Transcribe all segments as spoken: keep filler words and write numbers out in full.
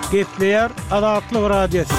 Gepleyer Azatlyk Radiosu.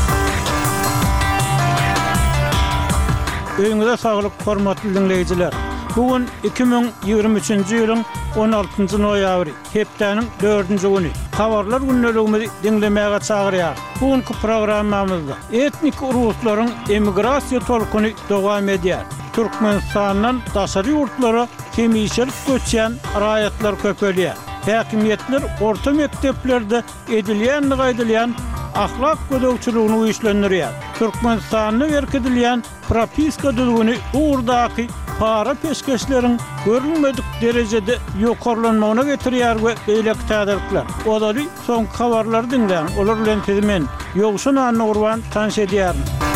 Öňüňizde saglyk, hormatly dinleýijiler. Bugün iki bin ýygrimi üçinji ýylyň on altynjy noýabry, hepdeniň dördünji güni. Habarlar günneligimizi dinlemäge çagyrýar. Bugünkü programmamyzda etnik uruslaryň emigrasiýa tolkuny dowam edýär. Türkmenistandan daşary ýurtlara kemişelik göçýän raýatlar köpelýär. Häkimiýetler orta mekteplerde edilýän gaýdylýan ahlak gödөгçülügini uýuşlandyrýar. Türkmenistanyna berkidilýän propiska düzgüni uğurdaky para peşkeşleriň görülmedik derejede ýokarlanmagyna getirýär we beýleki täderlikler. Olary soňky habarlary dinleýän, olar bilen tezimen ýogşun anyny urban tanış edýär.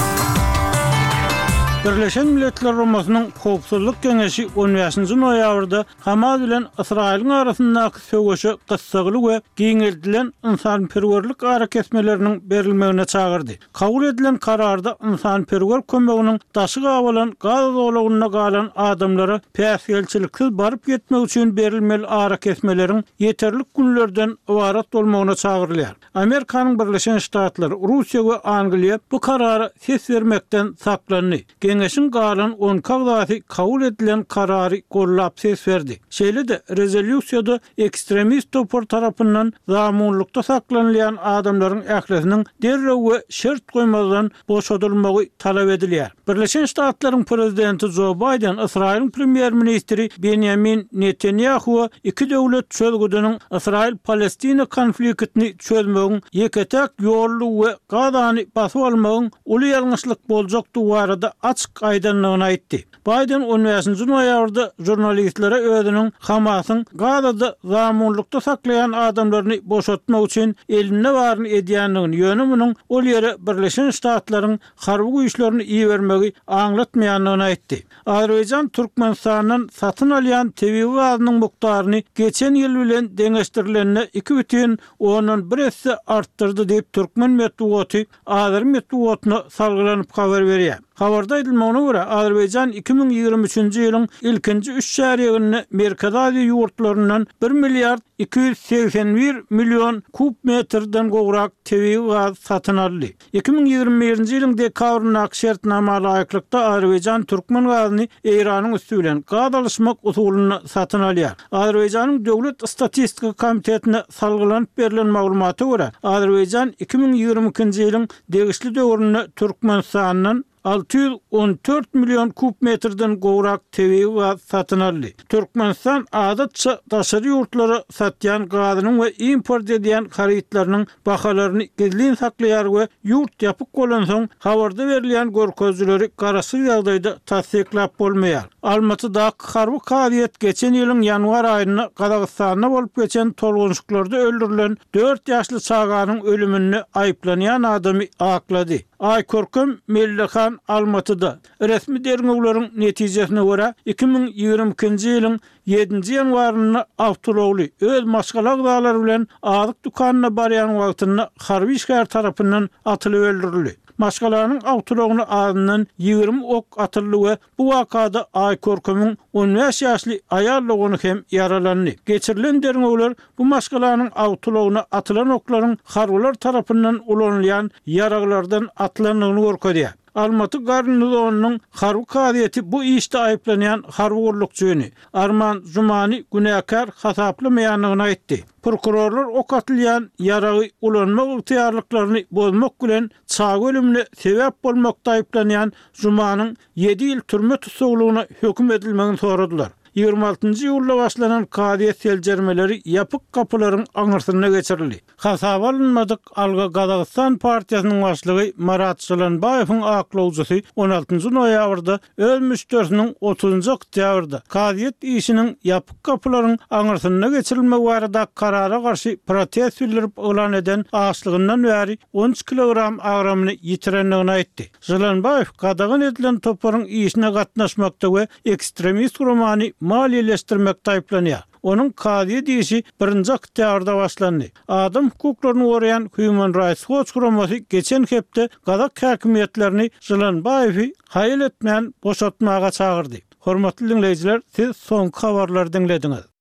Birleşen Milletler Romasynyň Howpsuzlyk Geňeşi on beşinji noýabrda Hamas bilen Israýlyň arasyndaky söwgeşe gyssagyly we giňeldilen insanperwerlik hareketmeleriniň berilmegine çagyrdy. Kabul edilen kararda insanperwer kömeginiň daşy gabalan gaz dolagyna galan adamlara päsgelçiliksiz baryp gitmek üçin berilmeli hareketmeleriň ýeterlik günlerden ibarat bolmagyna çagyrylýar. Amerikanyň Birleşen Ştatlary, Russiýa we Angliýa bu karary ses bermekden saklandy. Geňeşiň galan on kagdaty kabul edilen karary gollap ses berdi. Şeýle-de rezolýusiýada ekstremist topar tarapyndan zamanlykda saklanýan adamlaryň ählisiniň derrew we şert goýmadan boşadylmagy talap edilýär. Birleşen Ştatlaryň prezidenti Joe Biden, Israýlyň premier ministri Benjamin Netanyahu iki döwlet çözgüdüniň Israýl-Palestina konfliktini çözmegiň ýeketek ýolly we gadany basyp almagyň uly ýalňyşlyk boljak duwarda açyk aýdanlygyny aýtdy. Biden on beşinji noýabrda jurnalistlere özüniň Hamasyň Gazada zamanlykda saklayan adamlaryny boşatmak üçin eline baryny edýänligini ýönüminiň ol ýere Birleşen Ştatlaryň harby güýçlerini iýermegi aňlatmaýanlygyny aýtdy. Azerbaýjan Türkmenistanyň satyn alýan tebii gazynyň mukdaryny geçen ýyl bilen deňeşdirilenine iki бүтүн ondan bir esse artdyrdy diýip Türkmen medeniýeti Azer medeniýetine salgylanyp habar berýär. Habarda edilmegine görä Azerbaýjan iki bin ýygrimi üçinji ýylyň ilkinji üç çäreginde Merkez Aziýa ýurtlaryndan bir milliard iki yüz seksen bir milyon kub metrden gowrak tebii gaz satyn aldy. iki bin ýygrimi birinji ýylyň dekabrynda şertnama laýyklykda Azerbaýjan Türkmen gazyny Eýranyň üstü bilen gaz alışmak usulyny satyn alýar. Azerbaýjanyň Döwlet Statistika Komitetine salgylanyp berilen maglumaty görä Azerbaýjan iki bin ýygrimi ikinji ýylyň degişli döwründe Türkmenistanyň altı yüz on dört milyon kub metrden gowrak tebii gaz satyn aldy. Türkmenistan adatça daşary ýurtlara satýan gazynyň we import edýän haritlarynyň bahalaryny gizlin saklaýar we ýurt ýapyk bolan soň habarda berilýän görkezjileri garaşy ýagdaýda tasdiklap bolmaýar. Almatyda harby karyet geçen ýylyň ýanwar aýyna Gazagystana bolup geçen tolgunçluklarda öldürilen dört ýaşly çaganyň ölümini aýplanýan adamy aklady. Aýkorkum Mellekhan Almatyda resmi derňewleriň netijesine görä iki bin ýygrimi ikinji ýylyň ýedinji ýanwaryna awtologly öz maşgalak dağlar bilen azyk dukanyna barýan wagtynda harby işgär tarapyndan atylyp öldürildi. Maşgalaryň awtologyny adından ýygrimi ok atyldy we bu wakada Aýkorkumyň on beş ýaşly aýal oguny hem yaralandy. Geçirilen derňewler bu maşgalaryň awtologyna atylan oklaryň harbylar tarapyndan ulanýan ýaraglardan atlanygyny görkezýär. Almaty garnizonunyň harby kadyety bu işde aýplanýan harby gorlukçyny Arman Zumany günäkar hasaplamaýanlygyny aýtdy. Prokurorlar ok atylýan ýaragy ulanmak ygtyýarlyklaryny bozmak bilen çag ölümine sebäp bolmakda aýplanýan Zumanyň ýedi ýyl türme tutuklugyna höküm edilmegini soradylar. ýygrimi altynjy ýylda başlanan kadyet seljermeleri ýapyk kapylaryň aňyrsyna geçirildi. Hasaba alınmadyk Alga Gazagystan partiýasynyň başlygy Marat Şylanbaýewiň aklawjysy on altynjy noýabrda öz müşteriniň otuzunjy oktýabrda kadyet işiniň ýapyk kapylaryň aňyrsyna geçirilmegi barada karara garşy protest bildirip elan eden aşlygyndan bäri on üç kilogram agramyny ýitirenligini aýtdy. Şylanbaýew gadagan edilen toparyň işine gatnaşmakda we ekstremist gurumany maliýeleşdirmekde aýplanýar. Onun kadyet işi birinji oktýabrda başlandy. Adam hukuklaryny goraýan Human Rights Watch guramasy geçen hepde Gazak häkimiýetlerini Şylanbaýewi haýyl etmän boşatmaga çagyrdy. Hormatly dinleýijiler, siz soňky habarlary dinlediňiz.